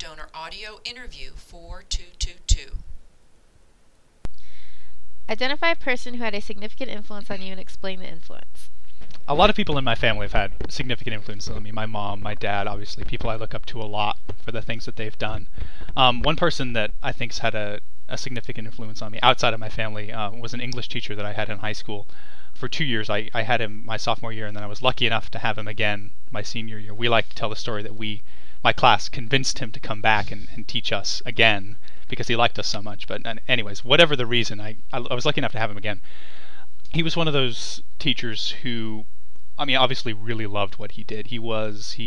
Donor Audio Interview 4222. Identify a person who had a significant influence on you and explain the influence. A lot of people in my family have had significant influence on me. My mom, my dad, obviously, people I look up to a lot for the things that they've done. One person that I think's had a significant influence on me outside of my family was an English teacher that I had in high school. For 2 years, I had him my sophomore year, and then I was lucky enough to have him again my senior year. We like to tell the story that my class convinced him to come back and teach us again because he liked us so much. But anyways, whatever the reason, I was lucky enough to have him again. He was one of those teachers who, I mean, obviously really loved what he did. It was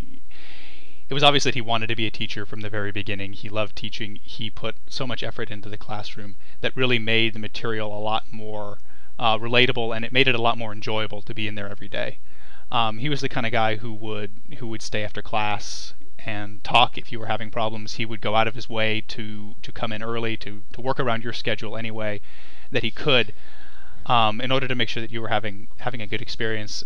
obvious that he wanted to be a teacher from the very beginning. He loved teaching. He put so much effort into the classroom that really made the material a lot more relatable, and it made it a lot more enjoyable to be in there every day. He was the kind of guy who would stay after class and talk if you were having problems. He would go out of his way to come in early, to work around your schedule any way that he could, in order to make sure that you were having a good experience.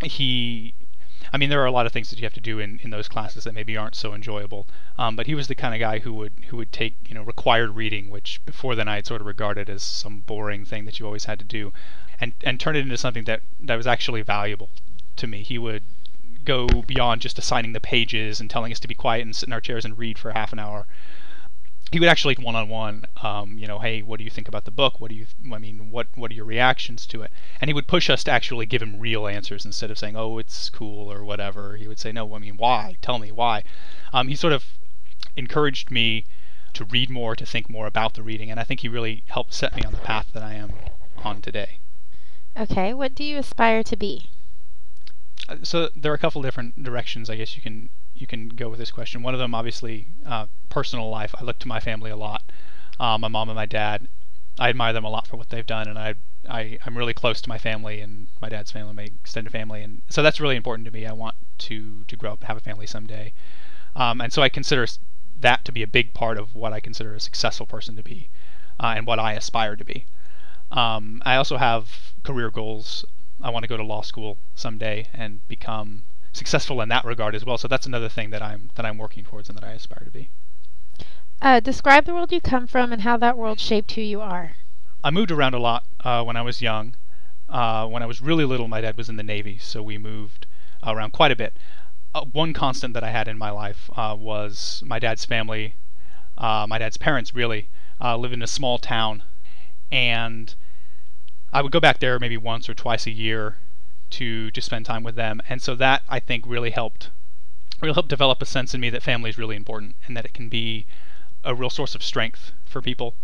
There are a lot of things that you have to do in those classes that maybe aren't so enjoyable, but he was the kind of guy who would take required reading, which before then I had sort of regarded as some boring thing that you always had to do, and turn it into something that was actually valuable to me. He would go beyond just assigning the pages and telling us to be quiet and sit in our chairs and read for half an hour. He would actually one-on-one, hey, what do you think about the book? What are your reactions to it? And he would push us to actually give him real answers instead of saying, oh, it's cool or whatever. He would say, no, why? Tell me why. He sort of encouraged me to read more, to think more about the reading, and I think he really helped set me on the path that I am on today. Okay, what do you aspire to be? So there are a couple different directions I guess you can go with this question. One of them, obviously, personal life. I look to my family a lot. My mom and my dad. I admire them a lot for what they've done, and I'm really close to my family and my dad's family, my extended family, and so that's really important to me. I want to grow up and have a family someday, and so I consider that to be a big part of what I consider a successful person to be, and what I aspire to be. I also have career goals. I want to go to law school someday and become successful in that regard as well. So that's another thing that I'm working towards and that I aspire to be. Describe the world you come from and how that world shaped who you are. I moved around a lot when I was young. When I was really little, my dad was in the Navy, so we moved around quite a bit. One constant that I had in my life was my dad's family. My dad's parents really lived in a small town, and I would go back there maybe once or twice a year to spend time with them, and so that I think really helped develop a sense in me that family is really important and that it can be a real source of strength for people,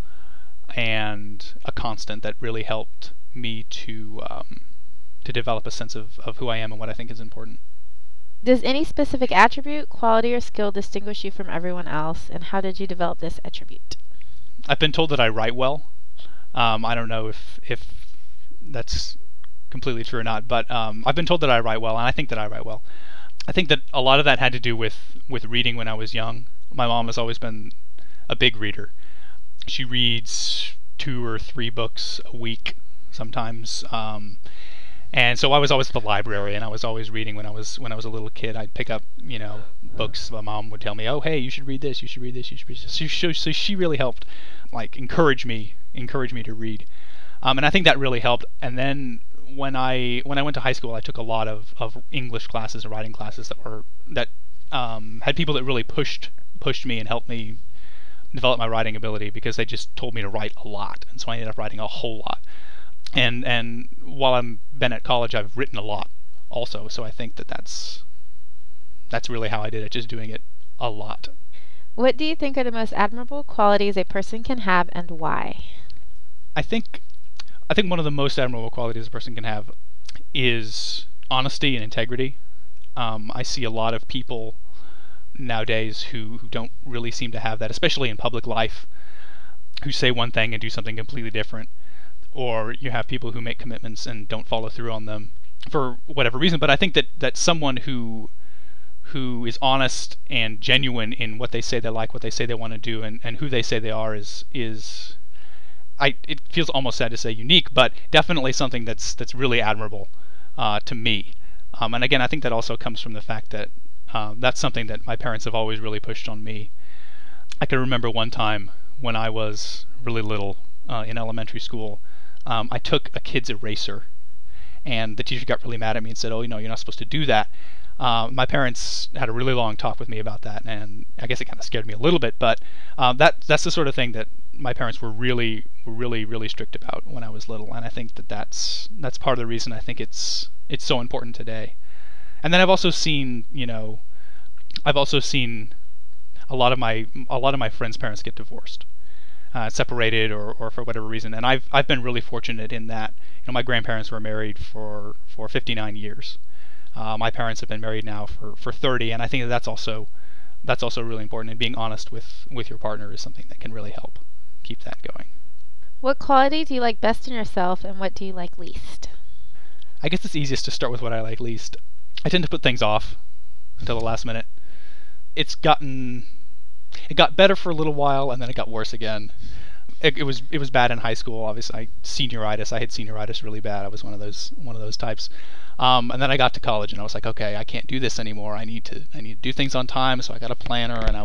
and a constant that really helped me to develop a sense of who I am and what I think is important. Does any specific attribute, quality, or skill distinguish you from everyone else, and how did you develop this attribute? I've been told that I write well. I don't know if that's completely true or not, but I've been told that I write well, and I think that I write well. I think that a lot of that had to do with reading when I was young. My mom has always been a big reader. She reads 2 or 3 books a week sometimes, and so I was always at the library, and I was always reading when I was a little kid. I'd pick up books. My mom would tell me, oh, hey, you should read this, you should read this, you should read this. So she really helped encourage me to read. And I think that really helped. And then when I went to high school, I took a lot of English classes and writing classes that had people that really pushed me and helped me develop my writing ability, because they just told me to write a lot, and so I ended up writing a whole lot. And while I've been at college, I've written a lot also. So I think that's really how I did it, just doing it a lot. What do you think are the most admirable qualities a person can have, and why? I think one of the most admirable qualities a person can have is honesty and integrity. I see a lot of people nowadays who don't really seem to have that, especially in public life, who say one thing and do something completely different. Or you have people who make commitments and don't follow through on them for whatever reason. But I think that someone who is honest and genuine in what they say they like, what they say they want to do, and who they say they are is it feels almost sad to say unique, but definitely something that's really admirable to me. And again, I think that also comes from the fact that that's something that my parents have always really pushed on me. I can remember one time when I was really little in elementary school, I took a kid's eraser, and the teacher got really mad at me and said, "Oh, you're not supposed to do that." My parents had a really long talk with me about that, and I guess it kind of scared me a little bit. But that's the sort of thing that my parents were really strict about when I was little, and I think that's part of the reason I think it's so important today. And then I've also seen a lot of my friends' parents get divorced, separated, or for whatever reason. And I've been really fortunate in that my grandparents were married for 59 years. My parents have been married now for 30, and I think that's also really important. And being honest with your partner is something that can really help keep that going. What quality do you like best in yourself, and what do you like least? I guess it's easiest to start with what I like least. I tend to put things off until the last minute. It got better for a little while, and then it got worse again. It was bad in high school. Obviously, I had senioritis really bad. I was one of those types. And then I got to college, and I was like, okay, I can't do this anymore. I need to do things on time. So I got a planner, and I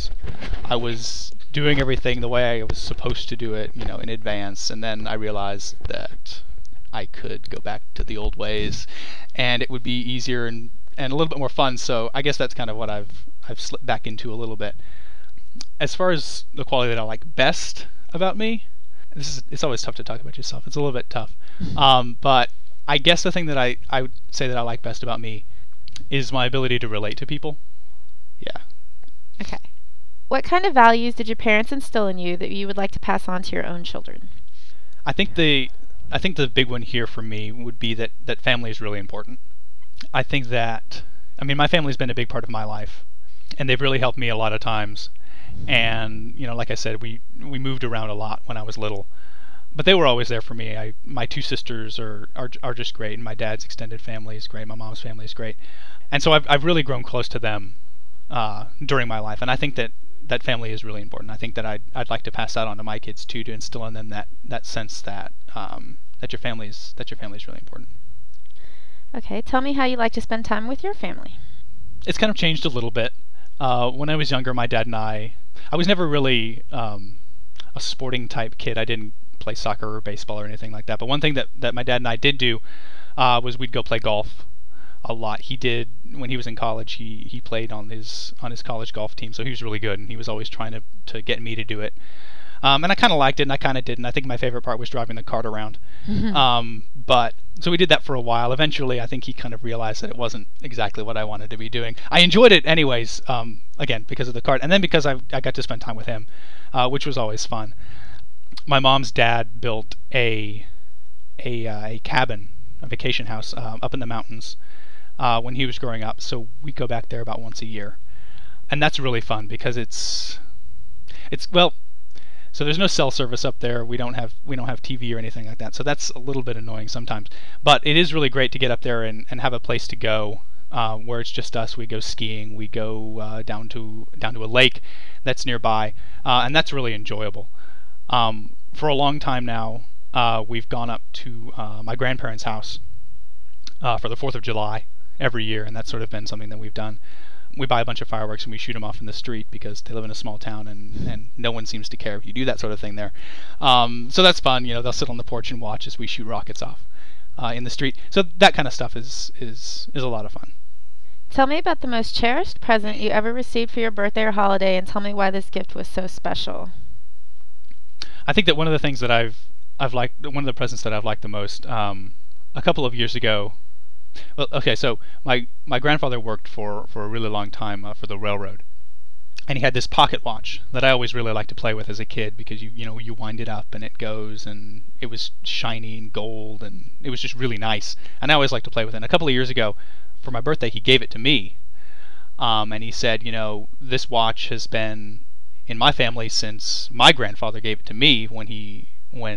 was doing everything the way I was supposed to do it, in advance. And then I realized that I could go back to the old ways, and it would be easier and a little bit more fun. So I guess that's kind of what I've slipped back into a little bit. As far as the quality that I like best about me, it's always tough to talk about yourself. It's a little bit tough. But I guess the thing that I would say that I like best about me is my ability to relate to people. Yeah. Okay. What kind of values did your parents instill in you that you would like to pass on to your own children? I think the big one here for me would be that family is really important. I think that, my family's been a big part of my life, and they've really helped me a lot of times. And like I said, we moved around a lot when I was little, but they were always there for me. My two sisters are just great, and my dad's extended family is great. My mom's family is great, and so I've really grown close to them during my life. And I think that family is really important. I think that I'd like to pass that on to my kids too, to instill in them that sense that your family is really important. Okay, tell me how you like to spend time with your family. It's kind of changed a little bit. When I was younger, my dad and I was never really a sporting type kid. I didn't play soccer or baseball or anything like that. But one thing that my dad and I did do was we'd go play golf a lot. He did when he was in college. He played on his college golf team, so he was really good, and he was always trying to get me to do it. And I kind of liked it, and I kind of didn't. I think my favorite part was driving the cart around. But so we did that for a while. Eventually, I think he kind of realized that it wasn't exactly what I wanted to be doing. I enjoyed it anyways, again, because of the cart, and then because I got to spend time with him, which was always fun. My mom's dad built a cabin, a vacation house up in the mountains when he was growing up, so we go back there about once a year. And that's really fun because it's well, so there's no cell service up there. We don't have TV or anything like that. So that's a little bit annoying sometimes. But it is really great to get up there and have a place to go where it's just us. We go skiing. We go down to a lake that's nearby, and that's really enjoyable. For a long time now, we've gone up to my grandparents' house for the 4th of July every year, and that's sort of been something that we've done. We buy a bunch of fireworks and we shoot them off in the street because they live in a small town and no one seems to care if you do that sort of thing there. So that's fun. They'll sit on the porch and watch as we shoot rockets off in the street. So that kind of stuff is a lot of fun. Tell me about the most cherished present you ever received for your birthday or holiday, and tell me why this gift was so special. I think that one of the things that I've liked, one of the presents that I've liked the most, a couple of years ago. Well, okay, so my grandfather worked for a really long time for the railroad, and he had this pocket watch that I always really liked to play with as a kid because you wind it up and it goes, and it was shiny and gold, and it was just really nice, and I always liked to play with it. And a couple of years ago, for my birthday, he gave it to me, and he said, this watch has been in my family since my grandfather gave it to me when he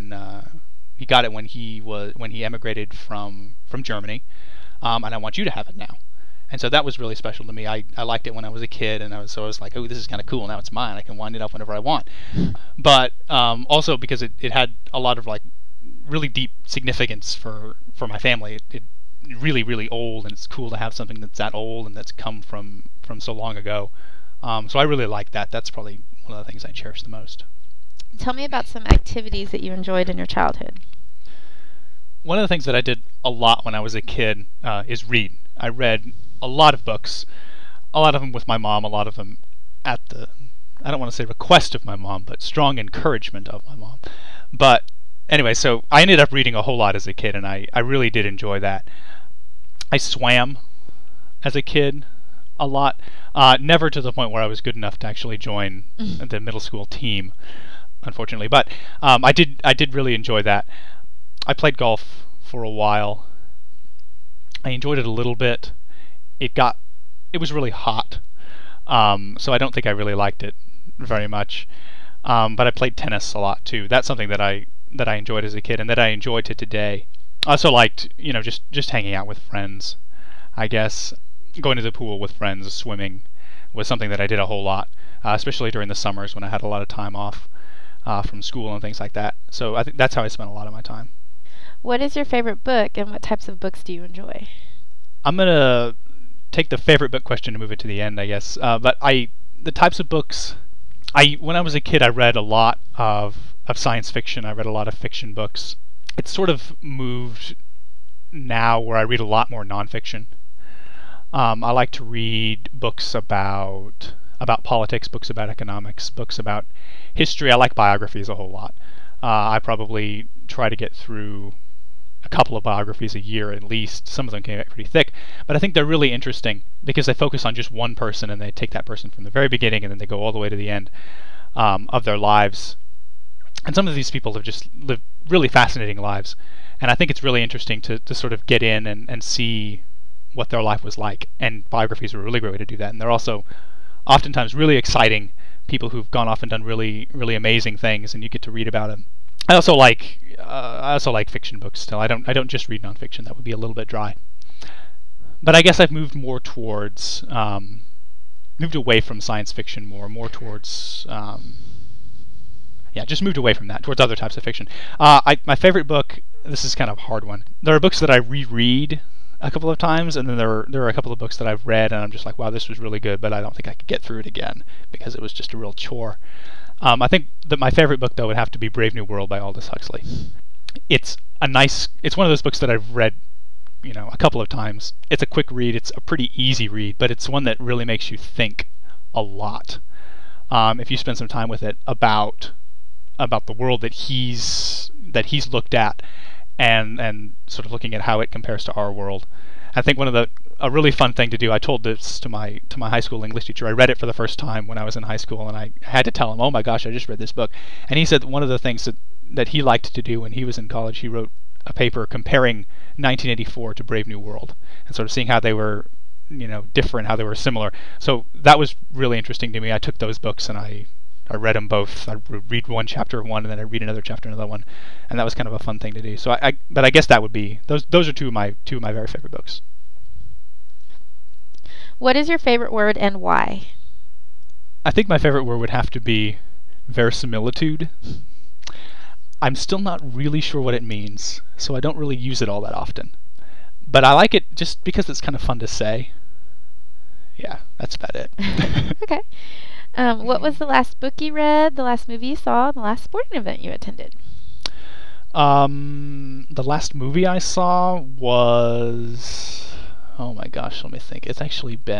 got it when he emigrated from Germany. And I want you to have it now. And so that was really special to me. I liked it when I was a kid, and I was like, oh, this is kind of cool. Now it's mine. I can wind it up whenever I want. But also because it had a lot of like really deep significance for my family. It really, really old, and it's cool to have something that's that old and that's come from so long ago. So I really like that. That's probably one of the things I cherish the most. Tell me about some activities that you enjoyed in your childhood. One of the things that I did a lot when I was a kid is read. I read a lot of books, a lot of them with my mom, a lot of them at the, I don't want to say request of my mom, but strong encouragement of my mom. But anyway, so I ended up reading a whole lot as a kid, and I really did enjoy that. I swam as a kid a lot, never to the point where I was good enough to actually join the middle school team, unfortunately. But I did really enjoy that. I played golf for a while. I enjoyed it a little bit. It was really hot, so I don't think I really liked it very much. But I played tennis a lot too. That's something that I enjoyed as a kid, and that I enjoy to today. I also liked, just hanging out with friends. I guess going to the pool with friends, swimming, was something that I did a whole lot, especially during the summers when I had a lot of time off from school and things like that. So I think that's how I spent a lot of my time. What is your favorite book, and what types of books do you enjoy? I'm gonna take the favorite book question and move it to the end, I guess. But the types of books, when I was a kid, I read a lot of science fiction. I read a lot of fiction books. It's sort of moved now where I read a lot more nonfiction. I like to read books about politics, books about economics, books about history. I like biographies a whole lot. I probably try to get through a couple of biographies a year at least. Some of them can get pretty thick, but I think they're really interesting because they focus on just one person, and they take that person from the very beginning and then they go all the way to the end of their lives. And some of these people have just lived really fascinating lives, and I think it's really interesting to sort of get in and see what their life was like, and biographies are a really great way to do that. And they're also oftentimes really exciting people who've gone off and done really, really amazing things, and you get to read about them. I also like fiction books still. I don't just read nonfiction. That would be a little bit dry. But I guess I've moved more towards moved away from science fiction more towards just moved away from that towards other types of fiction. My favorite book. This is kind of a hard one. There are books that I reread a couple of times, and then there are a couple of books that I've read and I'm just like, wow, this was really good, but I don't think I could get through it again because it was just a real chore. I think that my favorite book, though, would have to be Brave New World by Aldous Huxley. It's one of those books that I've read, a couple of times. It's a quick read. It's a pretty easy read, but it's one that really makes you think a lot. If you spend some time with it about the world that he's looked at, and sort of looking at how it compares to our world. I think a really fun thing to do, I told this to my high school English teacher. I read it for the first time when I was in high school, and I had to tell him, oh my gosh, I just read this book. And he said one of the things that he liked to do when he was in college, he wrote a paper comparing 1984 to Brave New World, and sort of seeing how they were, different, how they were similar. So that was really interesting to me. I took those books and I read them both. I read one chapter of one, and then I read another chapter of another one, and that was kind of a fun thing to do. So but I guess that would be those are two of my very favorite books. What is your favorite word and why? I think my favorite word would have to be verisimilitude. I'm still not really sure what it means, so I don't really use it all that often. But I like it just because it's kind of fun to say. Yeah, that's about it. Okay. What was the last book you read, the last movie you saw, and the last sporting event you attended? The last movie I saw was... Oh my gosh, let me think. It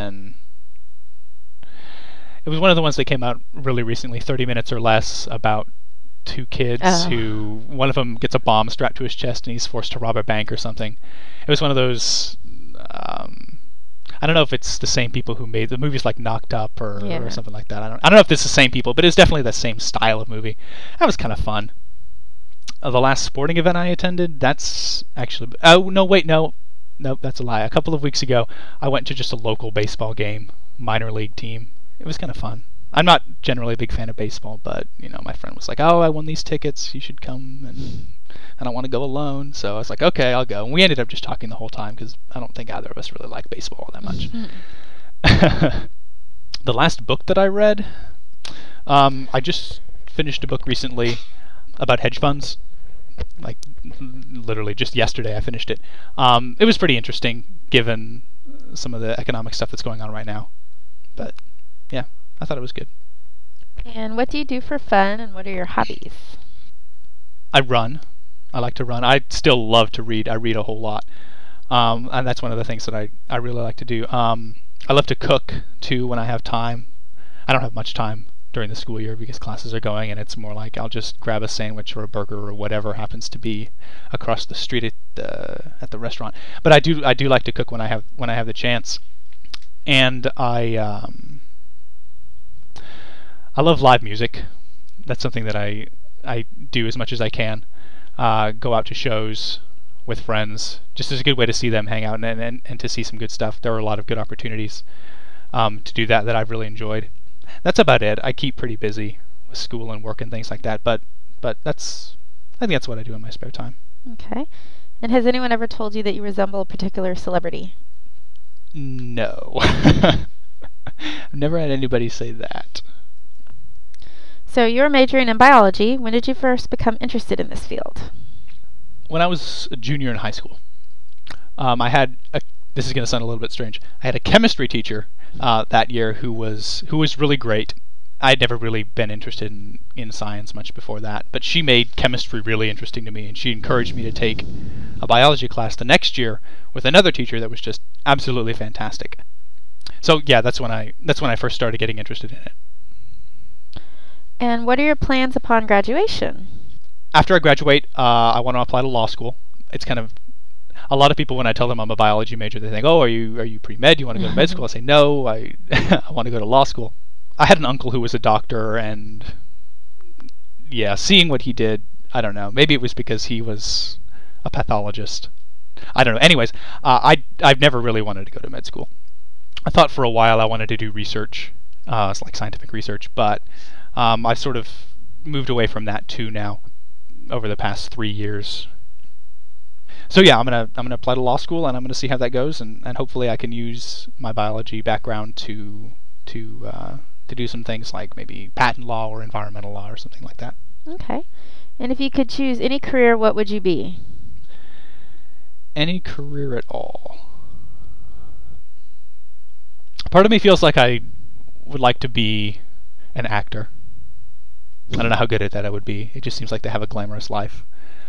was one of the ones that came out really recently, 30 Minutes or Less, about two kids who, one of them gets a bomb strapped to his chest and he's forced to rob a bank or something. It was one of those... I don't know if it's the same people who made the movies, like Knocked Up or something like that. I don't know if it's the same people, but it's definitely the same style of movie. That was kind of fun. The last sporting event I attended, that's actually... Oh, no, wait, no. Nope, that's a lie. A couple of weeks ago, I went to just a local baseball game, minor league team. It was kind of fun. I'm not generally a big fan of baseball, but, my friend was like, oh, I won these tickets. You should come, and I don't want to go alone. So I was like, okay, I'll go. And we ended up just talking the whole time because I don't think either of us really like baseball that much. The last book that I read, I just finished a book recently about hedge funds. Like, literally just yesterday I finished it. It was pretty interesting given some of the economic stuff that's going on right now. But, yeah, I thought it was good. And what do you do for fun, and what are your hobbies? I run. I like to run. I still love to read. I read a whole lot. And that's one of the things that I really like to do. I love to cook too when I have time. I don't have much time during the school year because classes are going, and it's more like I'll just grab a sandwich or a burger or whatever happens to be across the street at the restaurant. But I do like to cook when I have the chance, and I love live music. That's something that I do as much as I can. Go out to shows with friends, just as a good way to see them hang out and to see some good stuff. There are a lot of good opportunities to do that I've really enjoyed. That's about it. I keep pretty busy with school and work and things like that, but I think that's what I do in my spare time. Okay. And has anyone ever told you that you resemble a particular celebrity? No. I've never had anybody say that. So you're majoring in biology. When did you first become interested in this field? When I was a junior in high school, this is going to sound a little bit strange. I had a chemistry teacher that year who was really great. I'd never really been interested in science much before that, but she made chemistry really interesting to me, and she encouraged me to take a biology class the next year with another teacher that was just absolutely fantastic. So yeah, that's when I first started getting interested in it. And what are your plans upon graduation? After I graduate, I want to apply to law school. It's kind of a lot of people, when I tell them I'm a biology major, they think, "Oh, are you pre-med? You want to go to med school?" I say, "No, I I want to go to law school." I had an uncle who was a doctor, and yeah, seeing what he did, I don't know. Maybe it was because he was a pathologist. I don't know. Anyways, I've never really wanted to go to med school. I thought for a while I wanted to do research, it's like scientific research, but I've sort of moved away from that too now over the past 3 years. So yeah, I'm gonna apply to law school, and I'm gonna see how that goes, and hopefully I can use my biology background to do some things like maybe patent law or environmental law or something like that. Okay. And if you could choose any career, what would you be? Any career at all. Part of me feels like I would like to be an actor. I don't know how good at that I would be. It just seems like they have a glamorous life.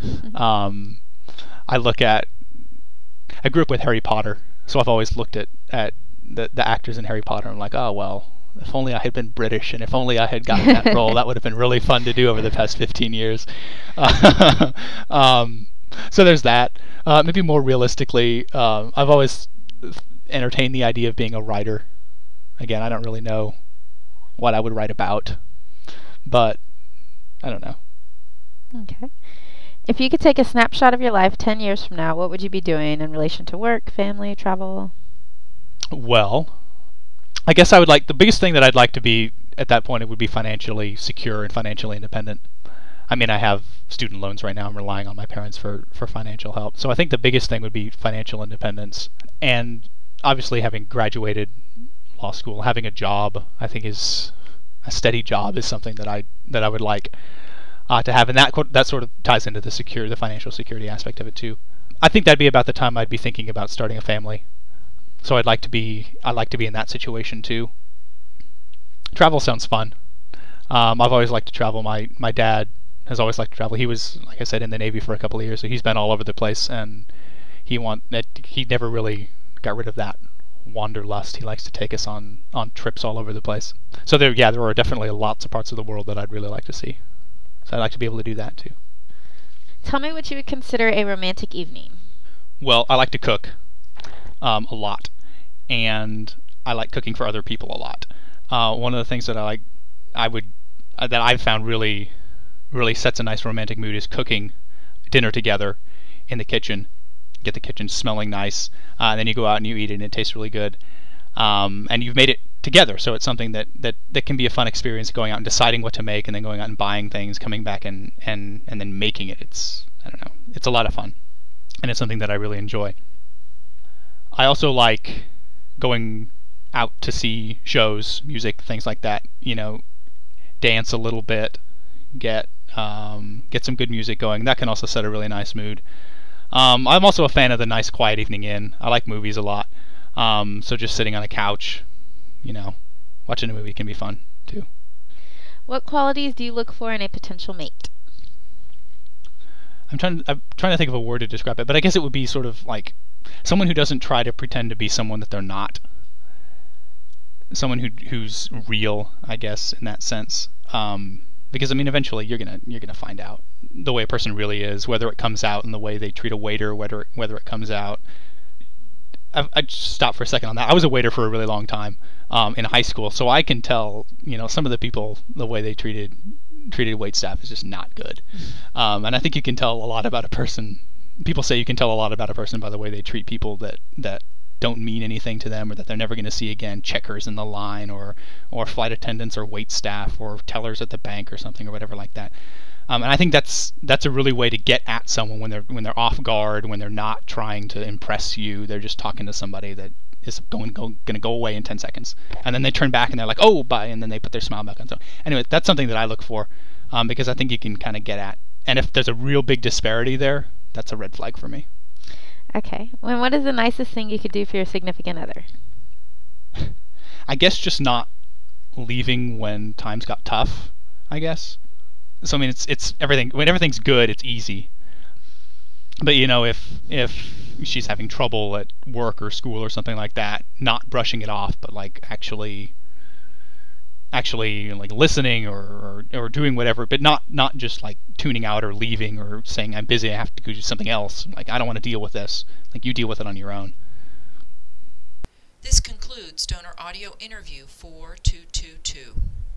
I grew up with Harry Potter, so I've always looked at the actors in Harry Potter and I'm like, oh well, if only I had been British, and if only I had gotten that role, that would have been really fun to do over the past 15 years. So there's that. Maybe more realistically, I've always entertained the idea of being a writer. Again, I don't really know what I would write about, but I don't know. Okay. If you could take a snapshot of your life 10 years from now, what would you be doing in relation to work, family, travel? Well, I guess the biggest thing that I'd like to be at that point, it would be financially secure and financially independent. I mean, I have student loans right now. I'm relying on my parents for financial help. So I think the biggest thing would be financial independence. And obviously having graduated law school, having a job, I think is a steady job is something that I would like to have, and that sort of ties into the financial security aspect of it too. I think that'd be about the time I'd be thinking about starting a family. So I'd like to be in that situation too. Travel sounds fun. I've always liked to travel. My dad has always liked to travel. He was, like I said, in the Navy for a couple of years, so he's been all over the place, and he never really got rid of that wanderlust. He likes to take us on trips all over the place. So there are definitely lots of parts of the world that I'd really like to see. So I'd like to be able to do that too. Tell me what you would consider a romantic evening. Well, I like to cook a lot, and I like cooking for other people a lot. One of the things that I've found really sets a nice romantic mood is cooking dinner together in the kitchen. Get the kitchen smelling nice, and then you go out and you eat it, and it tastes really good. And you've made it together, so it's something that can be a fun experience, going out and deciding what to make, and then going out and buying things, coming back and then making it. It's a lot of fun, and it's something that I really enjoy. I also like going out to see shows, music, things like that. Dance a little bit, get some good music going. That can also set a really nice mood. I'm also a fan of the nice quiet evening in. I like movies a lot. So just sitting on a couch, watching a movie can be fun too. What qualities do you look for in a potential mate? I'm trying to think of a word to describe it, but I guess it would be sort of like someone who doesn't try to pretend to be someone that they're not. Someone who's real, I guess, in that sense. Because I mean, eventually you're gonna find out the way a person really is, whether it comes out in the way they treat a waiter, whether it comes out. I just stop for a second on that. I was a waiter for a really long time in high school, so I can tell, some of the people, the way they treated wait staff is just not good. And I think you can tell a lot about a person. People say you can tell a lot about a person by the way they treat people that don't mean anything to them, or that they're never going to see again, checkers in the line, or flight attendants, or wait staff, or tellers at the bank, or something, or whatever like that. And I think that's a really way to get at someone when they're off guard, when they're not trying to impress you. They're just talking to somebody that is going to go away in 10 seconds, and then they turn back and they're like, oh, bye, and then they put their smile back on. So anyway, that's something that I look for, because I think you can kind of get at. And if there's a real big disparity there, that's a red flag for me. Okay. Well, what is the nicest thing you could do for your significant other? I guess just not leaving when times got tough, I guess. So I mean, it's everything. When everything's good, it's easy. But if she's having trouble at work or school or something like that, not brushing it off, but like actually like listening or doing whatever, but not just like tuning out or leaving or saying I'm busy, I have to go do something else. Like, I don't want to deal with this. Like, you deal with it on your own. This concludes Donor Audio Interview 4222.